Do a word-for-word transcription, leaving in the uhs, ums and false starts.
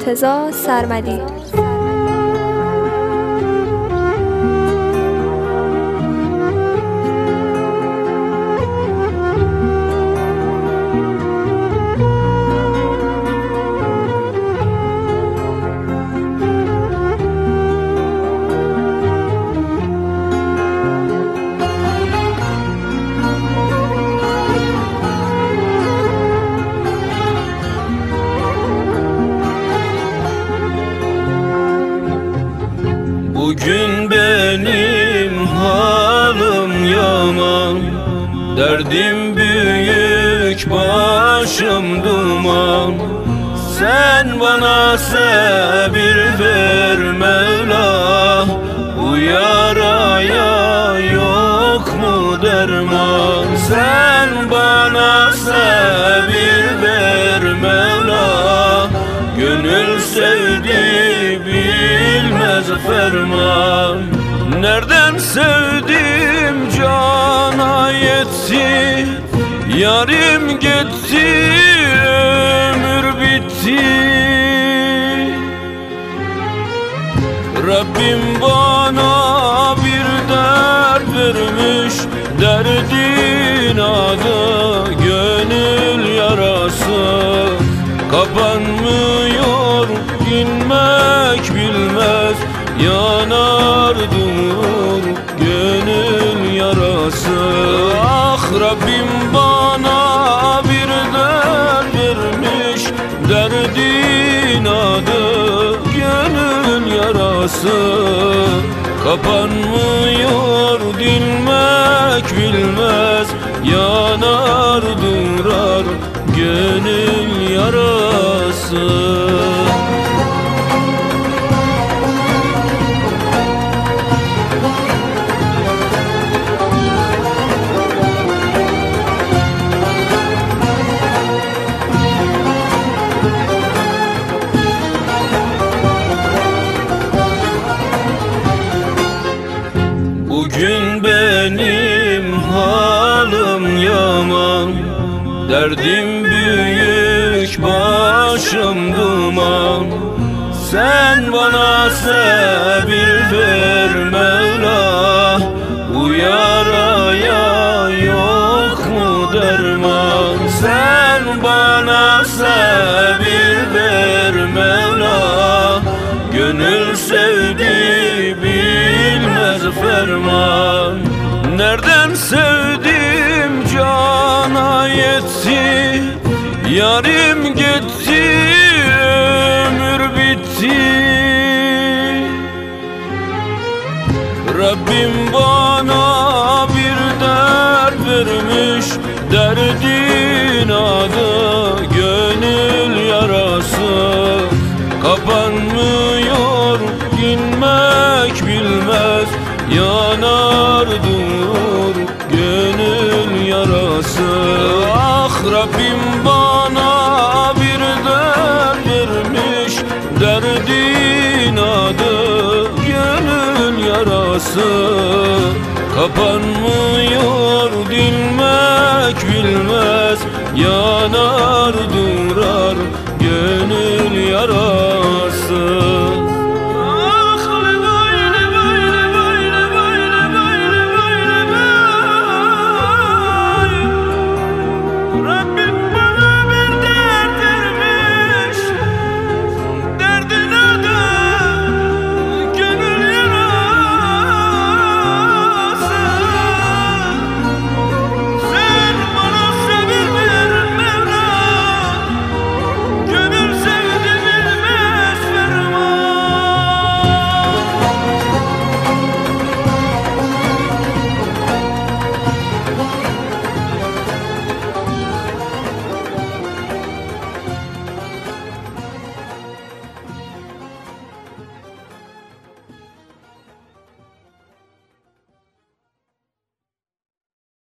مرتضی سرمدی. Bugün benim halim yaman, derdim büyük, başım duman. Sen bana sabır ver Mevla, bu yaraya yok mu derman? Sen bana sabır ver Mevla, gönül sevdi bilmez ferman. Nereden sevdim cana yetti, yarim gitti, ömür bitti. Rabbim bana bir dert vermiş, derdin adı gönül yarası. Kapanmıyor, dinmek bilmez, yanar durur gönül yarası. Ah Rabbim bana bir dert vermiş, derdin adı gönül yarası. Kapanmıyor, dinmek bilmez, yanar durar gönül yarası. Bugün benim halim yaman, derdim büyük, başım duman. Sen bana sabır ver Mevla, bu yaraya yok mu derman? Sen bana sabır ver Mevla, gönül sevdi bilmez ferman. Nereden sevdim cana yetti, yarim gitti, ömür bitti. Rabbim bana bir dert vermiş, derdin adı gönül yarası. Kapanmıyor, dinmek bilmez, yanar durur gönül yarası. Ah Rabbim bana bir dert vermiş, derdin adı gönül yarası. Kapanmıyor, dinmek bilmez, yanar durar gönül yarası.